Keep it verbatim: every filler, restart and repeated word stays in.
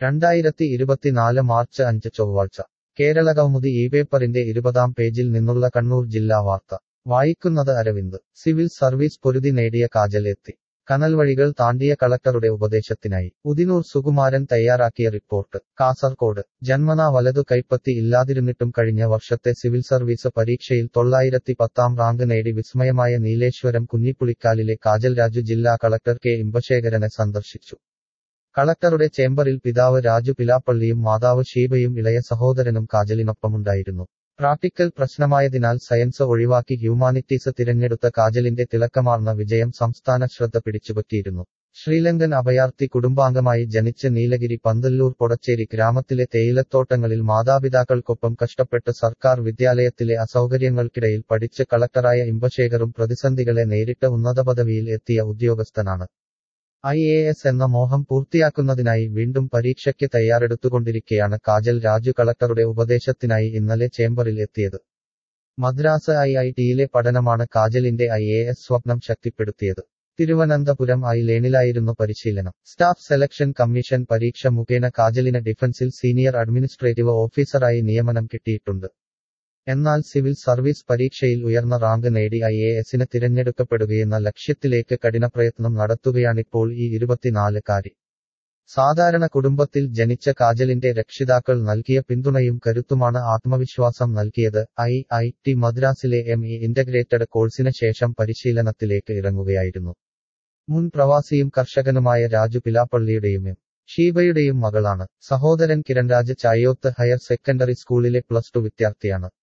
രണ്ടായിരത്തി ഇരുപത്തിനാല് മാർച്ച് അഞ്ച് ചൊവ്വാഴ്ച കേരളകൗമുദി ഈ പേപ്പറിന്റെ ഇരുപതാം പേജിൽ നിന്നുള്ള കണ്ണൂർ ജില്ലാ വാർത്ത വായിക്കുന്നത് അരവിന്ദ് സിവിൽ സർവീസ് പൊരുതി നേടിയ കാജൽ എത്തി കനൽവഴികൾ താണ്ടിയ കളക്ടറുടെ ഉപദേശത്തിനായി ഉദിനൂർ സുകുമാരൻ തയ്യാറാക്കിയ റിപ്പോർട്ട് കാസർകോട് ജന്മനാ വലതു കൈപ്പത്തി ഇല്ലാതിരുന്നിട്ടും കഴിഞ്ഞ വർഷത്തെ സിവിൽ സർവീസ് പരീക്ഷയിൽ തൊള്ളായിരത്തി പത്താം റാങ്ക് നേടി വിസ്മയമായ നീലേശ്വരം കുഞ്ഞിപ്പുളിക്കാലിലെ കാജൽ രാജു ജില്ലാ കളക്ടർ കെ ഇമ്പശേഖരനെ സന്ദർശിച്ചു കളക്ടറുടെ ചേംബറിൽ പിതാവ് രാജു പിലാപ്പള്ളിയും മാതാവ് ഷീബയും ഇളയ സഹോദരനും കാജലിനൊപ്പമുണ്ടായിരുന്നു പ്രാക്ടിക്കൽ പ്രശ്നമായതിനാൽ സയൻസ് ഒഴിവാക്കി ഹ്യൂമാനിറ്റീസ് തിരഞ്ഞെടുത്ത കാജലിന്റെ തിളക്കമാർന്ന വിജയം സംസ്ഥാന ശ്രദ്ധ പിടിച്ചുപറ്റിയിരുന്നു ശ്രീലങ്കൻ അഭയാർത്ഥി കുടുംബാംഗമായി ജനിച്ച് നീലഗിരി പന്തല്ലൂർ പൊടച്ചേരി ഗ്രാമത്തിലെ തേയിലത്തോട്ടങ്ങളിൽ മാതാപിതാക്കൾക്കൊപ്പം കഷ്ടപ്പെട്ട് സർക്കാർ വിദ്യാലയത്തിലെ അസൗകര്യങ്ങൾക്കിടയിൽ പഠിച്ച് കളക്ടറായ ഇമ്പശേഖറും പ്രതിസന്ധികളെ നേരിട്ട് ഉന്നതപദവിയിൽ എത്തിയ ഉദ്യോഗസ്ഥനാണ് ഐ എ എസ് എന്ന മോഹം പൂർത്തിയാക്കുന്നതിനായി വീണ്ടും പരീക്ഷയ്ക്ക് തയ്യാറെടുത്തുകൊണ്ടിരിക്കെയാണ് കാജൽ രാജു കളക്ടറുടെ ഉപദേശത്തിനായി ഇന്നലെ ചേംബറിൽ എത്തിയത് മദ്രാസ് ഐ ഐ ടിയിലെ പഠനമാണ് കാജലിന്റെ ഐ എ എസ് സ്വപ്നം ശക്തിപ്പെടുത്തിയത് തിരുവനന്തപുരം ഐ ലേണിലായിരുന്നു പരിശീലനം സ്റ്റാഫ് സെലക്ഷൻ കമ്മീഷൻ പരീക്ഷ മുഖേന കാജലിന് ഡിഫൻസിൽ സീനിയർ അഡ്മിനിസ്ട്രേറ്റീവ് ഓഫീസറായി നിയമനം കിട്ടിയിട്ടുണ്ട് എന്നാൽ സിവിൽ സർവീസ് പരീക്ഷയിൽ ഉയർന്ന റാങ്ക് നേടി ഐ എ എസിന് തിരഞ്ഞെടുക്കപ്പെടുകയെന്ന ലക്ഷ്യത്തിലേക്ക് കഠിനപ്രയത്നം നടത്തുകയാണിപ്പോൾ ഈ ഇരുപത്തിനാലുകാരി സാധാരണ കുടുംബത്തിൽ ജനിച്ച കാജലിന്റെ രക്ഷിതാക്കൾ നൽകിയ പിന്തുണയും കരുത്തുമാണ് ആത്മവിശ്വാസം നൽകിയത് ഐ ഐ ടി മദ്രാസിലെ എം ഇ ഇന്റഗ്രേറ്റഡ് കോഴ്സിന് ശേഷം പരിശീലനത്തിലേക്ക് ഇറങ്ങുകയായിരുന്നു മുൻ പ്രവാസിയും കർഷകനുമായ രാജു പിലാപ്പള്ളിയുടെയും എം ഷീബയുടെയും മകളാണ് സഹോദരൻ കിരൺരാജ് ചായോത്ത് ഹയർ സെക്കൻഡറി സ്കൂളിലെ പ്ലസ് ടു വിദ്യാർത്ഥിയാണ്